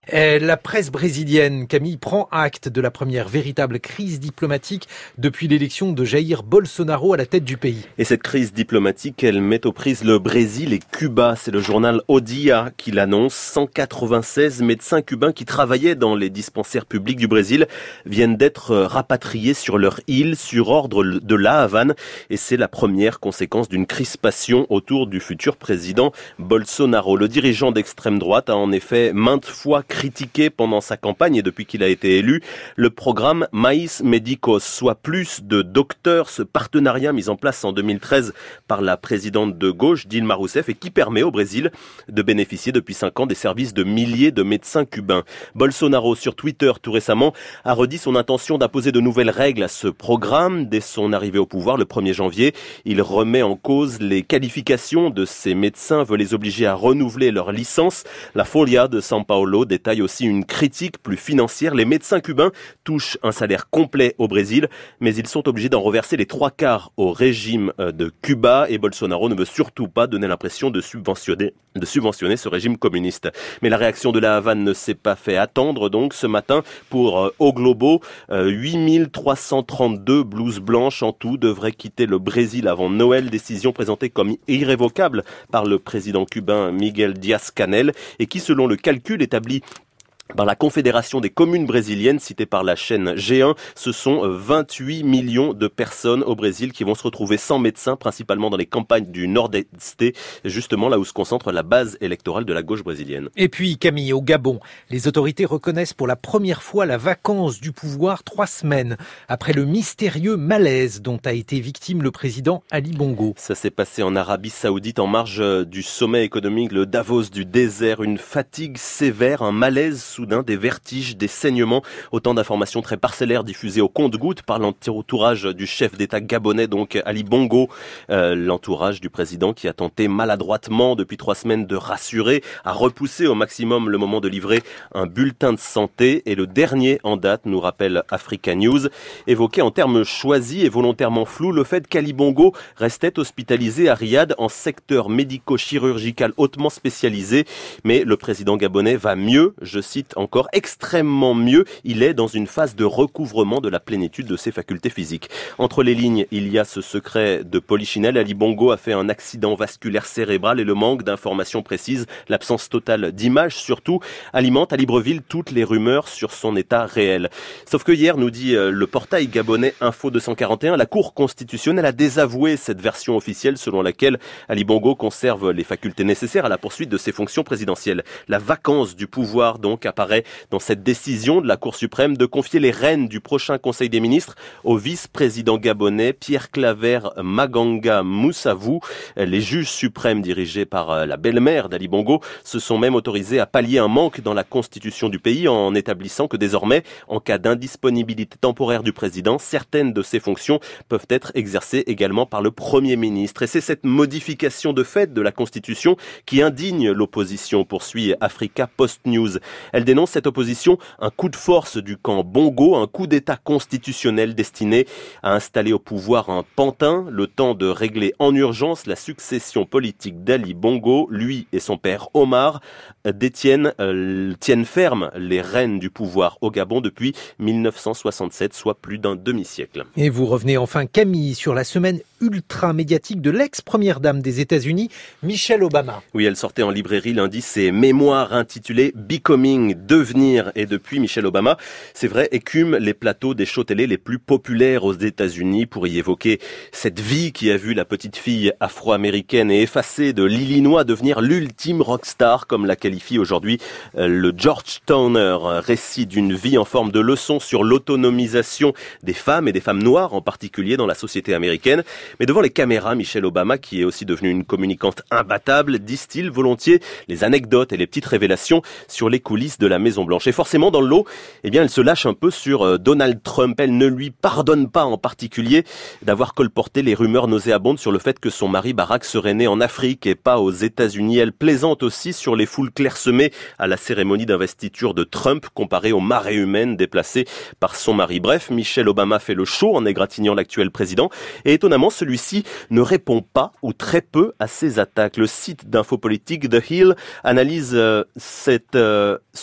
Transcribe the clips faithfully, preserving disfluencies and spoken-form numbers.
Et la presse brésilienne, Camille, prend acte de la première véritable crise diplomatique depuis l'élection de Jair Bolsonaro à la tête du pays. Et cette crise diplomatique, elle met aux prises le Brésil et Cuba. C'est le journal O Dia qui l'annonce. cent quatre-vingt-seize médecins cubains qui travaillaient dans les dispensaires publics du Brésil viennent d'être rapatriés sur leur île sur ordre de La Havane. Et c'est la première conséquence d'une crispation autour du futur président Bolsonaro. Le dirigeant d'extrême droite a en effet maintes fois critiqué pendant sa campagne et depuis qu'il a été élu le programme Mais Médicos, soit plus de docteurs, ce partenariat mis en place en deux mille treize par la présidente de gauche Dilma Rousseff et qui permet au Brésil de bénéficier depuis cinq ans des services de milliers de médecins cubains. Bolsonaro sur Twitter tout récemment a redit son intention d'imposer de nouvelles règles à ce programme. Dès son arrivée au pouvoir le premier janvier, il remet en cause les qualifications de ces médecins, veut les obliger à renouveler leur licence. La Folha de São Paulo détaille aussi une critique plus financière. Les médecins cubains touchent un salaire complet au Brésil, mais ils sont obligés d'en reverser les trois quarts au régime de Cuba et Bolsonaro ne veut surtout pas donner l'impression de subventionner, de subventionner ce régime communiste. Mais la réaction de La Havane ne s'est pas fait attendre donc ce matin pour euh, O Globo, euh, huit mille trois cent trente-deux blouses blanches en tout devraient quitter le Brésil avant Noël, décision présentée comme irrévocable par le président cubain Miguel Díaz-Canel et qui selon le calcul établi par la Confédération des communes brésiliennes, citée par la chaîne G un, ce sont vingt-huit millions de personnes au Brésil qui vont se retrouver sans médecin, principalement dans les campagnes du Nord-Est, justement là où se concentre la base électorale de la gauche brésilienne. Et puis Camille, au Gabon, les autorités reconnaissent pour la première fois la vacance du pouvoir trois semaines après le mystérieux malaise dont a été victime le président Ali Bongo. Ça s'est passé en Arabie Saoudite en marge du sommet économique, le Davos du désert, une fatigue sévère, un malaise soudain, des vertiges, des saignements, autant d'informations très parcellaires diffusées au compte-gouttes par l'entourage du chef d'État gabonais, donc Ali Bongo, euh, l'entourage du président qui a tenté maladroitement depuis trois semaines de rassurer, a repoussé au maximum le moment de livrer un bulletin de santé et le dernier en date, nous rappelle Africa News, évoquait en termes choisis et volontairement flous le fait qu'Ali Bongo restait hospitalisé à Riyad en secteur médico-chirurgical hautement spécialisé, mais le président gabonais va mieux, je cite encore extrêmement mieux, il est dans une phase de recouvrement de la plénitude de ses facultés physiques. Entre les lignes, il y a ce secret de Polichinelle, Ali Bongo a fait un accident vasculaire cérébral et le manque d'informations précises, l'absence totale d'images surtout, alimente à Libreville toutes les rumeurs sur son état réel. Sauf que hier, nous dit le portail gabonais Info deux cent quarante et un, la Cour constitutionnelle a désavoué cette version officielle selon laquelle Ali Bongo conserve les facultés nécessaires à la poursuite de ses fonctions présidentielles. La vacance du pouvoir donc apparaît dans cette décision de la Cour suprême de confier les rênes du prochain Conseil des ministres au vice-président gabonais Pierre Claver Maganga Moussavou. Les juges suprêmes dirigés par la belle-mère d'Ali Bongo se sont même autorisés à pallier un manque dans la constitution du pays en établissant que désormais, en cas d'indisponibilité temporaire du président, certaines de ses fonctions peuvent être exercées également par le Premier ministre. Et c'est cette modification de fait de la Constitution qui indigne l'opposition, poursuit Africa Post News. Elle dénonce cette opposition un coup de force du camp Bongo, un coup d'État constitutionnel destiné à installer au pouvoir un pantin, le temps de régler en urgence la succession politique d'Ali Bongo. Lui et son père Omar détiennent, euh, tiennent ferme les rênes du pouvoir au Gabon depuis mille neuf cent soixante-sept, soit plus d'un demi-siècle. Et vous revenez enfin, Camille, sur la semaine ultra médiatique de l'ex-première dame des États-Unis, Michelle Obama. Oui, elle sortait en librairie lundi ses mémoires intitulées Becoming, devenir. Et depuis, Michelle Obama, c'est vrai, écume les plateaux des shows télé les plus populaires aux États-Unis pour y évoquer cette vie qui a vu la petite fille afro-américaine et effacée de l'Illinois devenir l'ultime rockstar, comme la qualifie aujourd'hui le Georgetowner, récit d'une vie en forme de leçon sur l'autonomisation des femmes et des femmes noires en particulier dans la société américaine. Mais devant les caméras, Michelle Obama, qui est aussi devenue une communicante imbattable, distille volontiers les anecdotes et les petites révélations sur les coulisses de la Maison-Blanche. Et forcément, dans le lot, eh bien, elle se lâche un peu sur Donald Trump. Elle ne lui pardonne pas en particulier d'avoir colporté les rumeurs nauséabondes sur le fait que son mari Barack serait né en Afrique et pas aux États-Unis. Elle plaisante aussi sur les foules clairsemées à la cérémonie d'investiture de Trump comparée aux marées humaines déplacées par son mari. Bref, Michelle Obama fait le show en égratignant l'actuel président et étonnamment, celui-ci ne répond pas ou très peu à ses attaques. Le site d'infopolitique The Hill analyse euh, cette euh, sur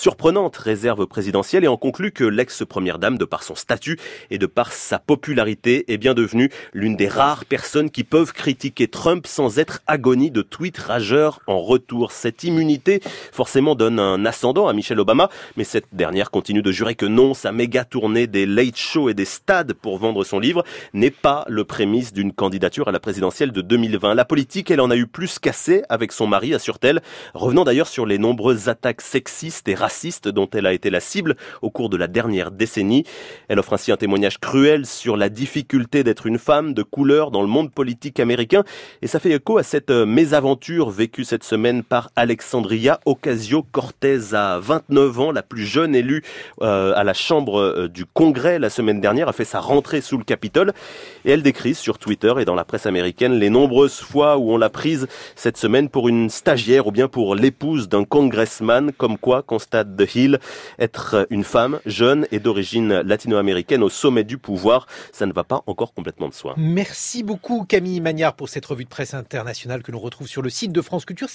surprenante réserve présidentielle et en conclut que l'ex-première dame, de par son statut et de par sa popularité, est bien devenue l'une des rares personnes qui peuvent critiquer Trump sans être agonie de tweets rageurs en retour. Cette immunité, forcément, donne un ascendant à Michelle Obama, mais cette dernière continue de jurer que non, sa méga tournée des late shows et des stades pour vendre son livre n'est pas le prémisse d'une candidature à la présidentielle de deux mille vingt. La politique, elle en a eu plus qu'assez avec son mari, assure-t-elle, revenant d'ailleurs sur les nombreuses attaques sexistes et racistes dont elle a été la cible au cours de la dernière décennie. Elle offre ainsi un témoignage cruel sur la difficulté d'être une femme de couleur dans le monde politique américain, et ça fait écho à cette mésaventure vécue cette semaine par Alexandria Ocasio-Cortez, à vingt-neuf ans, la plus jeune élue euh, à la Chambre euh, du Congrès la semaine dernière, a fait sa rentrée sous le Capitole, et elle décrit sur Twitter et dans la presse américaine les nombreuses fois où on l'a prise cette semaine pour une stagiaire ou bien pour l'épouse d'un congressman, comme quoi, constate The Hill, être une femme jeune et d'origine latino-américaine au sommet du pouvoir, ça ne va pas encore complètement de soi. Merci beaucoup Camille Magnard pour cette revue de presse internationale que l'on retrouve sur le site de France Culture.